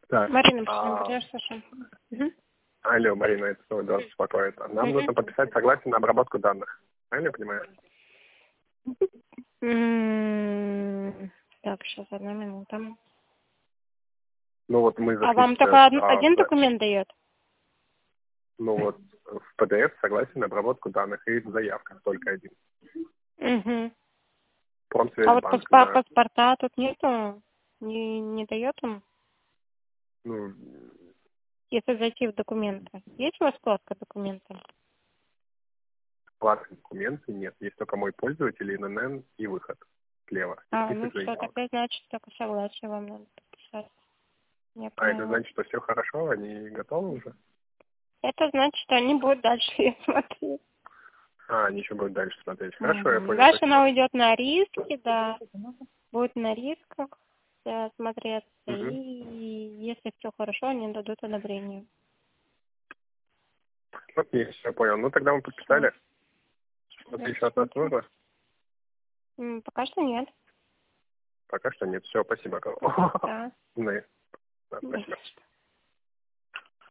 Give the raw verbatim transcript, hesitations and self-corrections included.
Так, Марина, а, почему Саша? Угу. алло, Марина, это снова вас беспокоит. Нам Мгм. нужно подписать согласие на обработку данных. Правильно я понимаю? М, Так, сейчас, одна минута. Ну вот мы А зашли вам сейчас, только од- а, один в, документ дает? ну вот в пи ди эф согласие на обработку данных и в заявках только один. Угу. А вот Промсвязьбанк паспа- на, паспорта тут нету? Не, не дает он? ну, Если зайти в документы. Есть у вас вкладка документы? вкладки документы нет. Есть только мой пользователь, эн эн эн и выход слева. И А, ну список все, заявок. тогда значит только согласие вам надо подписать. Я А это поняла. значит, что все хорошо, они готовы уже? Это значит, что они будут дальше ее смотреть. А, они еще будут дальше смотреть. Хорошо, я Мгм. понял, Дальше спасибо. она уйдет на риски, да. Будет на рисках э, смотреться. Угу. И если все хорошо, они дадут одобрение. Окей, все, понял. Ну, тогда мы Всё. подписали. Что-то еще от нас нужно? М, Пока что нет. Пока что нет. Все, спасибо. Да. Ну, да, Не спасибо. за что.